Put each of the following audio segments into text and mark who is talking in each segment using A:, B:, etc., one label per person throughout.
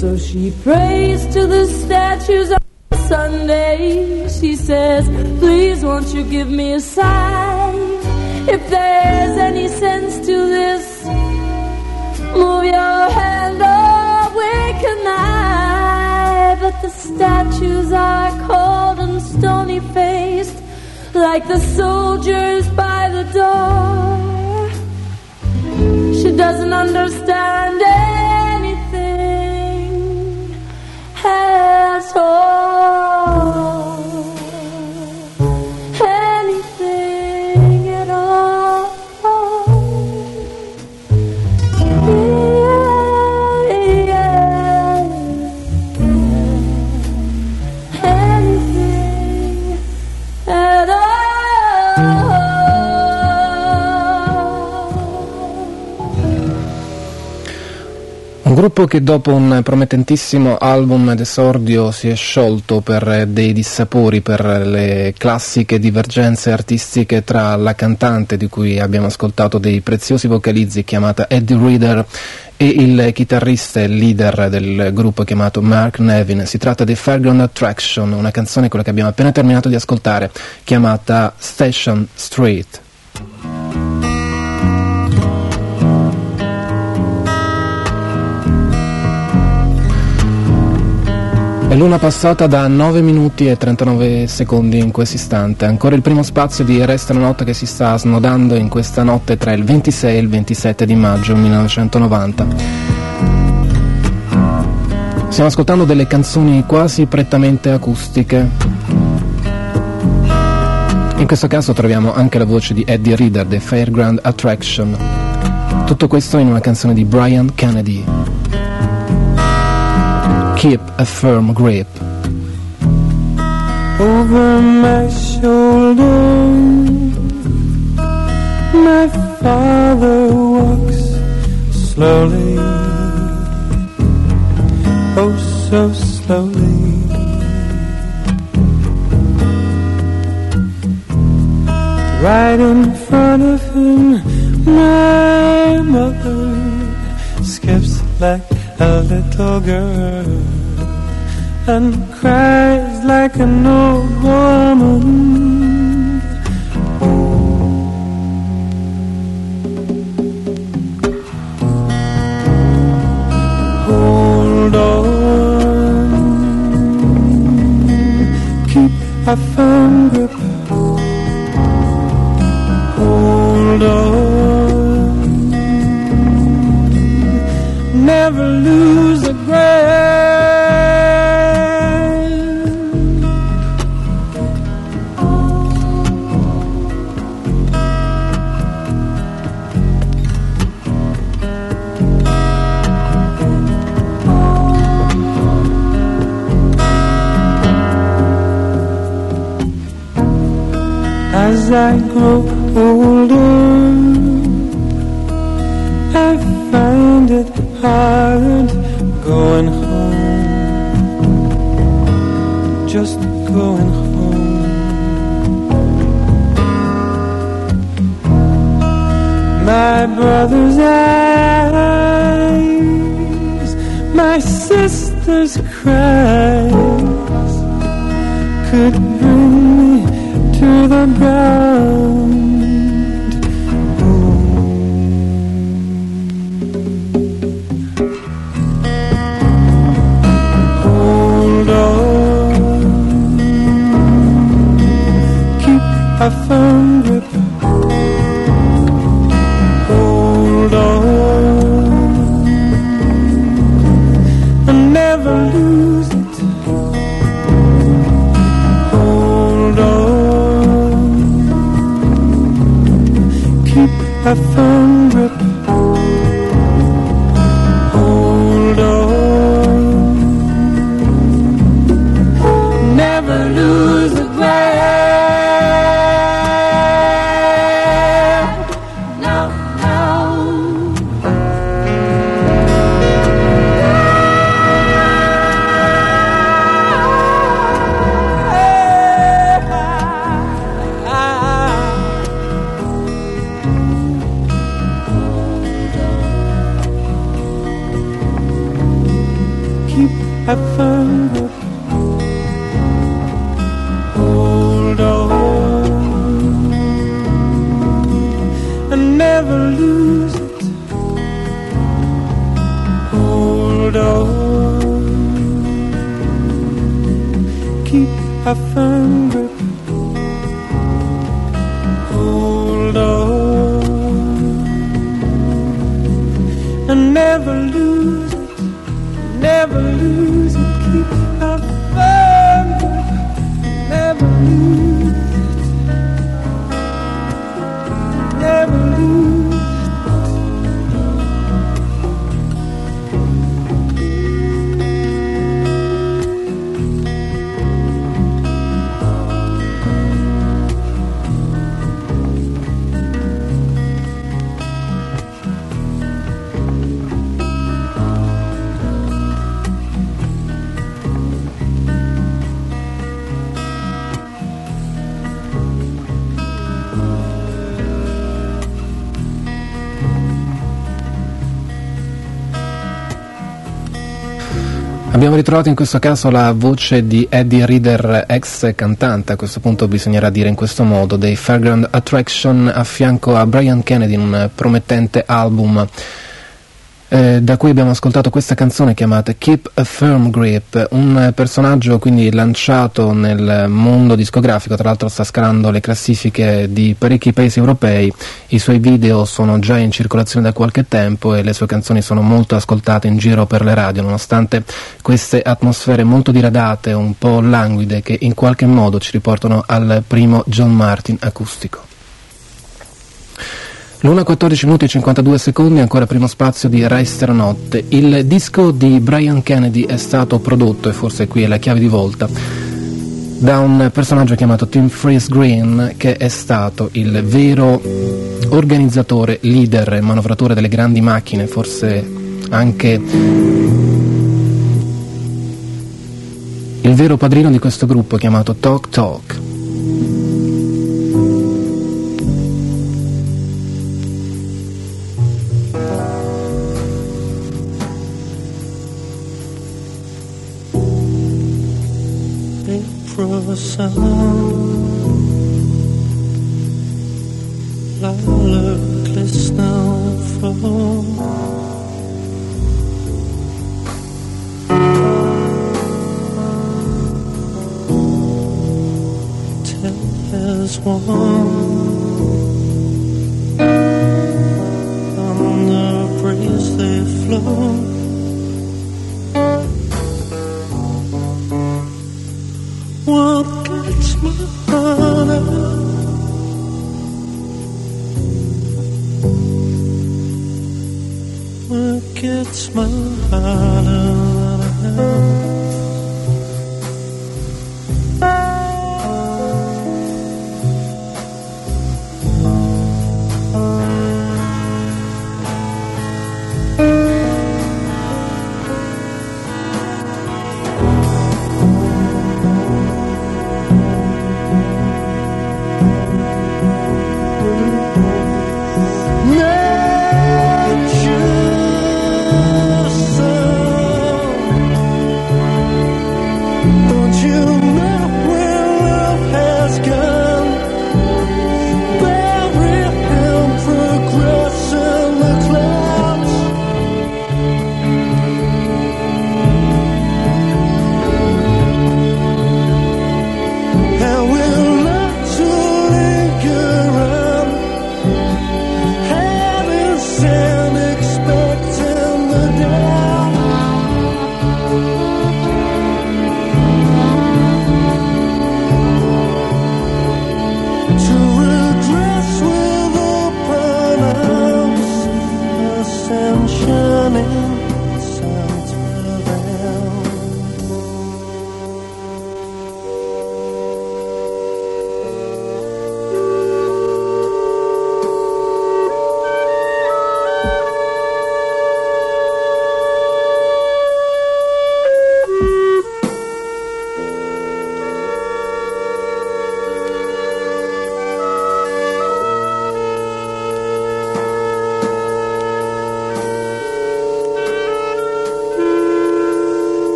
A: So she prays to the statues on Sunday. She says, please won't you give me a sign? If there's any sense to this, move your hand or wink an eye. But the statues are cold and stony-faced, like the soldiers by the door. She doesn't understand anything at all. Anything at all. Yeah. Anything at all.
B: Un gruppo che dopo un promettentissimo album d'esordio si è sciolto per dei dissapori, per le classiche divergenze artistiche tra la cantante, di cui abbiamo ascoltato dei preziosi vocalizzi, chiamata Eddie Reader, e il chitarrista e leader del gruppo chiamato Mark Nevin. Si tratta di Fairground Attraction, una canzone, quella che abbiamo appena terminato di ascoltare, chiamata Station Street. È l'una passata da 9 minuti e 39 secondi in questo istante. Ancora il primo spazio di Resta una notte che si sta snodando in questa notte tra il 26 e il 27 di maggio 1990. Stiamo ascoltando delle canzoni quasi prettamente acustiche. In questo caso troviamo anche la voce di Eddie Reader, The Fairground Attraction. Tutto questo in una canzone di Brian Kennedy. Keep a firm grip.
C: Over my shoulder, my father walks slowly, oh so slowly. Right in front of him, my mother skips like a little girl and cries like an old woman. Hold on, keep a firm grip. Hold on, never lose a grip. As I grow older, I find it hard going home, just going home. My brother's eyes, my sister's cries could bring me to the ground. Hold on, keep a firm grip. Hold on, and never lose it. Hold on, keep a firm grip. Hold on, never lose a grip. No, no. a firm grip. Hold on and never lose it. Hold on, keep a firm grip. Hold on and never lose it, never lose it. Keep a firm grip, never lose it, never lose it.
B: Abbiamo ritrovato in questo caso la voce di Eddie Reader, ex cantante, a questo punto bisognerà dire in questo modo, dei Fairground Attraction, a fianco a Brian Kennedy in un promettente album da cui abbiamo ascoltato questa canzone chiamata Keep a Firm Grip, un personaggio quindi lanciato nel mondo discografico, tra l'altro sta scalando le classifiche di parecchi paesi europei, i suoi video sono già in circolazione da qualche tempo e le sue canzoni sono molto ascoltate in giro per le radio, nonostante queste atmosfere molto diradate, un po' languide, che in qualche modo ci riportano al primo John Martin acustico. L'1 14 minuti e 52 secondi, ancora primo spazio di Rai Stanotte. Il disco di Brian Kennedy è stato prodotto, e forse qui è la chiave di volta, da un personaggio chiamato Tim Friese-Greene, che è stato il vero organizzatore, leader e manovratore delle grandi macchine, forse anche il vero padrino di questo gruppo chiamato Talk Talk.
C: Nature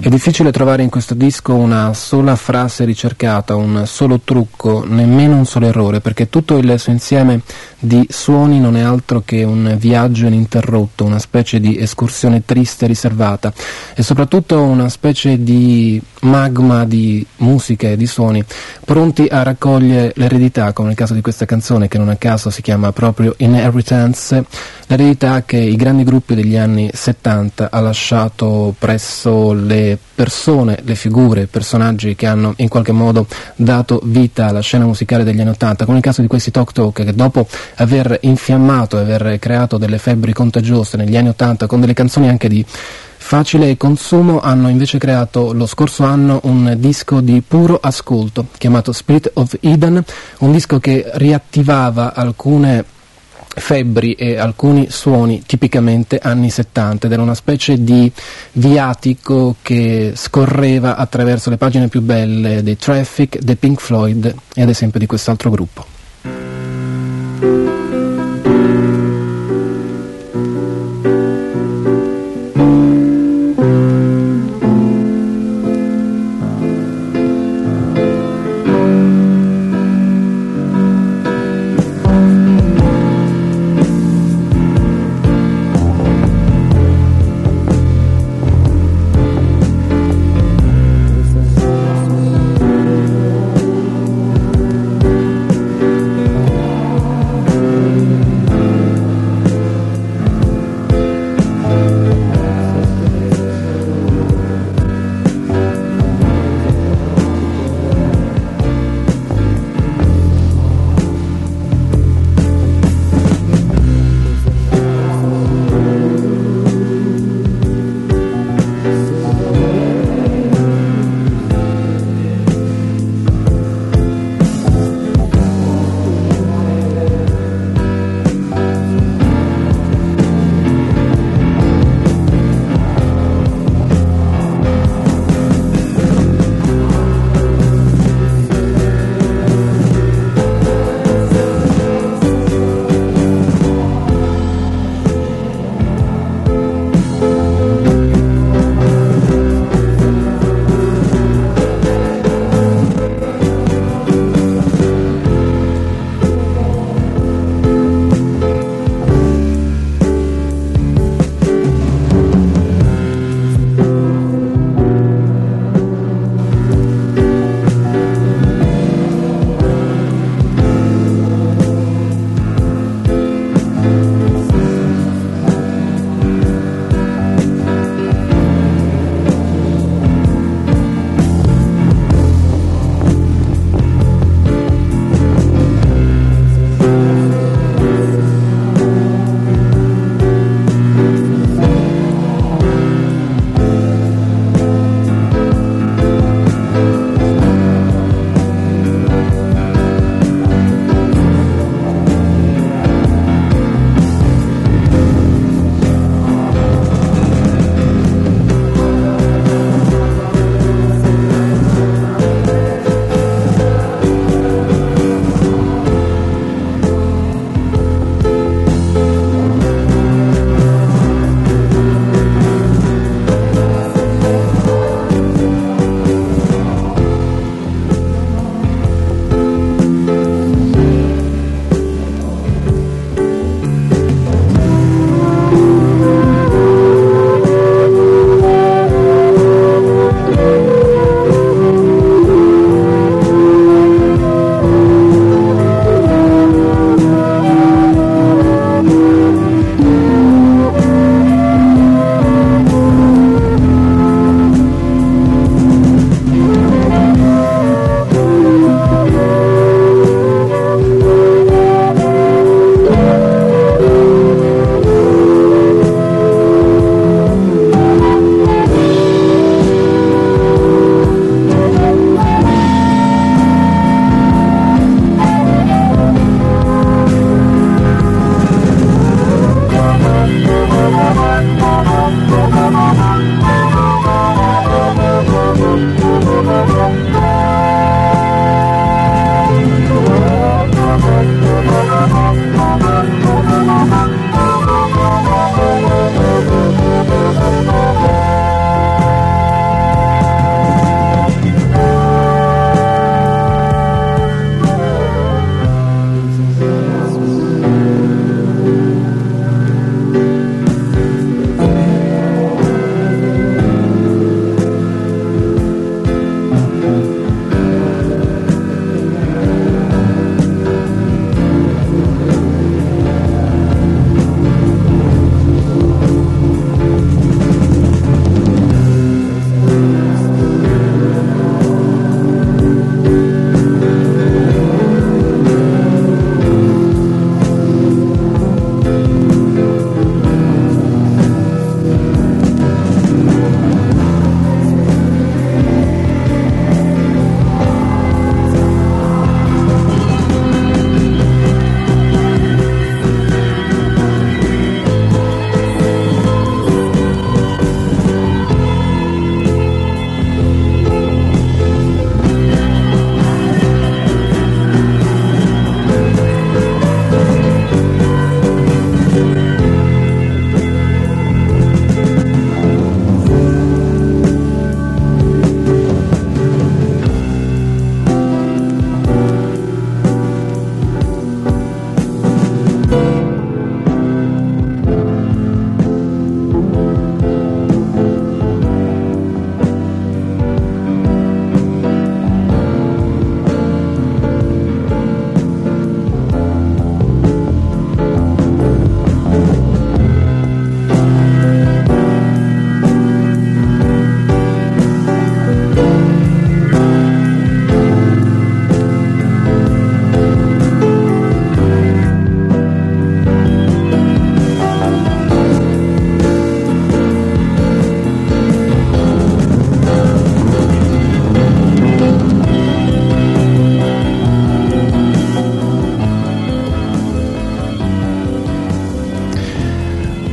B: È difficile trovare in questo disco una sola frase ricercata, un solo trucco, nemmeno un solo errore, perché tutto il suo insieme di suoni non è altro che un viaggio ininterrotto, una specie di escursione triste e riservata, e soprattutto una specie di magma di musiche e di suoni pronti a raccogliere l'eredità, come nel caso di questa canzone che non a caso si chiama proprio Inheritance, l'eredità che i grandi gruppi degli anni 70 ha lasciato presso le persone, le figure, i personaggi che hanno in qualche modo dato vita alla scena musicale degli anni 80, come nel caso di questi Talk Talk, che dopo aver infiammato e aver creato delle febbri contagiose negli anni 80 con delle canzoni anche di facile consumo, hanno invece creato lo scorso anno un disco di puro ascolto chiamato Spirit of Eden, un disco che riattivava alcune febbri e alcuni suoni tipicamente anni 70, ed era una specie di viatico che scorreva attraverso le pagine più belle dei Traffic, dei Pink Floyd e ad esempio di quest'altro gruppo.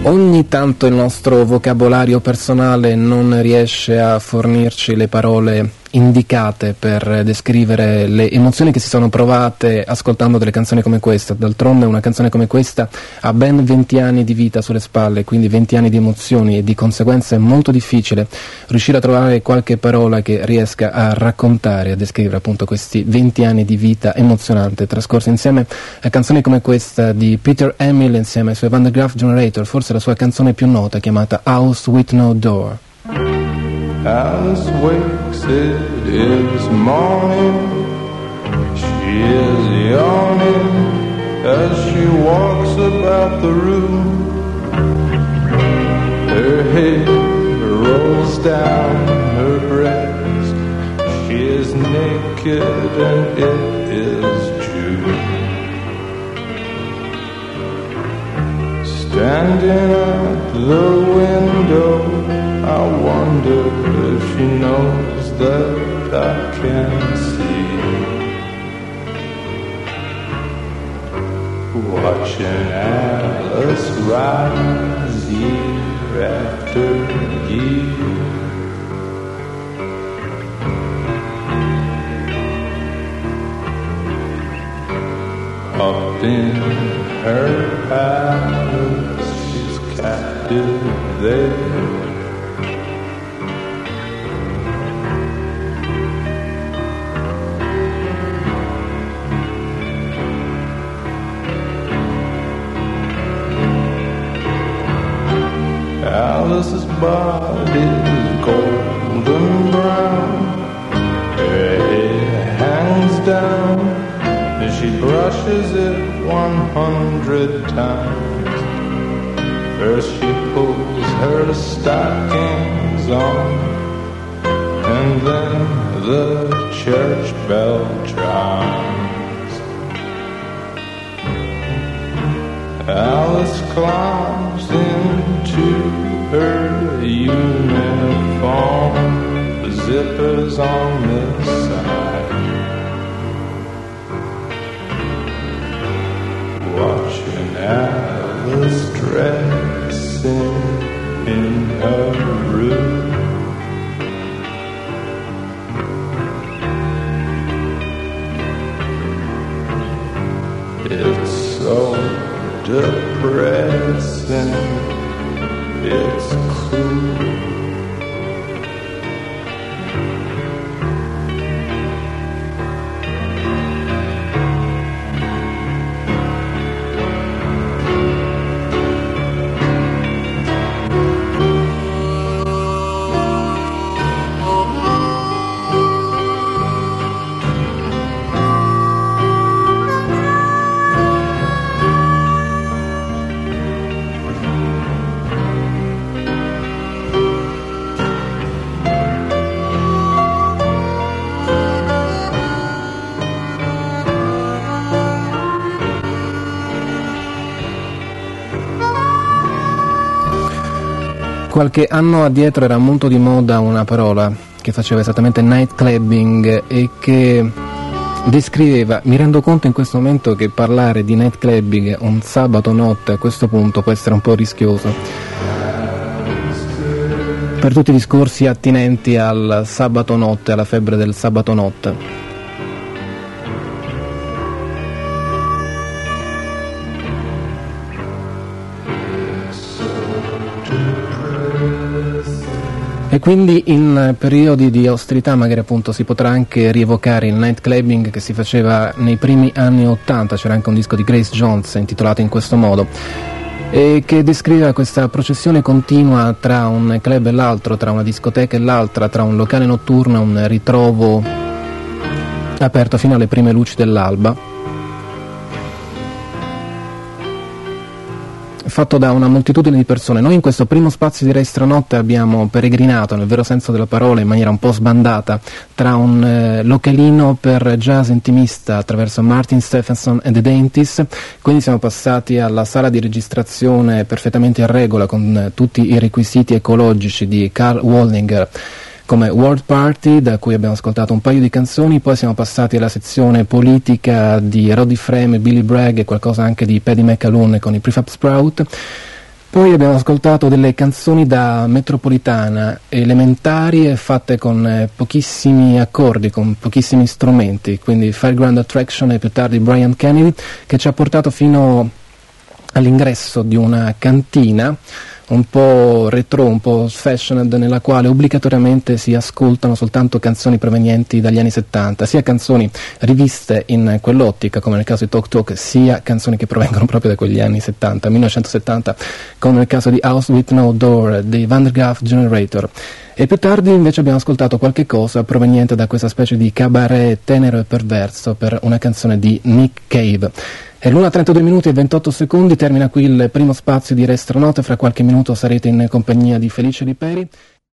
B: Ogni tanto il nostro vocabolario personale non riesce a fornirci le parole indicate per descrivere le emozioni che si sono provate ascoltando delle canzoni come questa. D'altronde una canzone come questa ha ben 20 anni di vita sulle spalle, quindi 20 anni di emozioni, e di conseguenza è molto difficile riuscire a trovare qualche parola che riesca a raccontare, a descrivere appunto questi 20 anni di vita emozionante trascorsi insieme a canzoni come questa di Peter Emil insieme ai suoi Van der Graaf Generator, forse la sua canzone più nota chiamata House with No Door.
C: Alice wakes, it is morning. She is yawning as she walks about the room. Her head rolls down her breast. She is naked and it is June. Standing at the window, I wonder if she knows that I can see. Watching Alice rise year after year. Up in her palace, she's captive there. Alice's body is golden brown. Her hair hangs down and she brushes it 100 times. First she pulls her stockings on, and then the church bell chimes. Alice climbs into her uniform, the zippers on the side. Watching Alice dressing in her room. It's so depressing, it's cool.
B: Qualche anno addietro era molto di moda una parola che faceva esattamente nightclubbing e che descriveva, mi rendo conto in questo momento che parlare di nightclubbing un sabato notte a questo punto può essere un po' rischioso per tutti i discorsi attinenti al sabato notte, alla febbre del sabato notte. E quindi in periodi di austerità magari appunto si potrà anche rievocare il nightclubbing che si faceva nei primi anni 80, c'era anche un disco di Grace Jones intitolato in questo modo, e che descriveva questa processione continua tra un club e l'altro, tra una discoteca e l'altra, tra un locale notturno e un ritrovo aperto fino alle prime luci dell'alba, fatto da una moltitudine di persone. Noi in questo primo spazio di Reistronotte abbiamo peregrinato, nel vero senso della parola, in maniera un po' sbandata, tra un localino per jazz intimista attraverso Martin Stephenson and the Dainties, quindi siamo passati alla sala di registrazione perfettamente in regola con tutti i requisiti ecologici di Karl Wallinger come World Party, da cui abbiamo ascoltato un paio di canzoni, poi siamo passati alla sezione politica di Roddy Frame e Billy Bragg e qualcosa anche di Paddy McAloon con i Prefab Sprout, Poi abbiamo ascoltato delle canzoni da metropolitana, elementari e fatte con pochissimi accordi, con pochissimi strumenti, quindi Fairground Attraction e più tardi Brian Kennedy, che ci ha portato fino all'ingresso di una cantina un po' retro, un po' fashioned, nella quale obbligatoriamente si ascoltano soltanto canzoni provenienti dagli anni 70, sia canzoni riviste in quell'ottica come nel caso di Talk Talk, sia canzoni che provengono proprio da quegli anni 70, 1970, come nel caso di House with No Door di Van der Graaf Generator. E più tardi invece abbiamo ascoltato qualche cosa proveniente da questa specie di cabaret tenero e perverso per una canzone di Nick Cave. È l'1:32 minuti e 28 secondi, termina qui il primo spazio di Restronote, fra qualche minuto sarete in compagnia di Felice Liperi.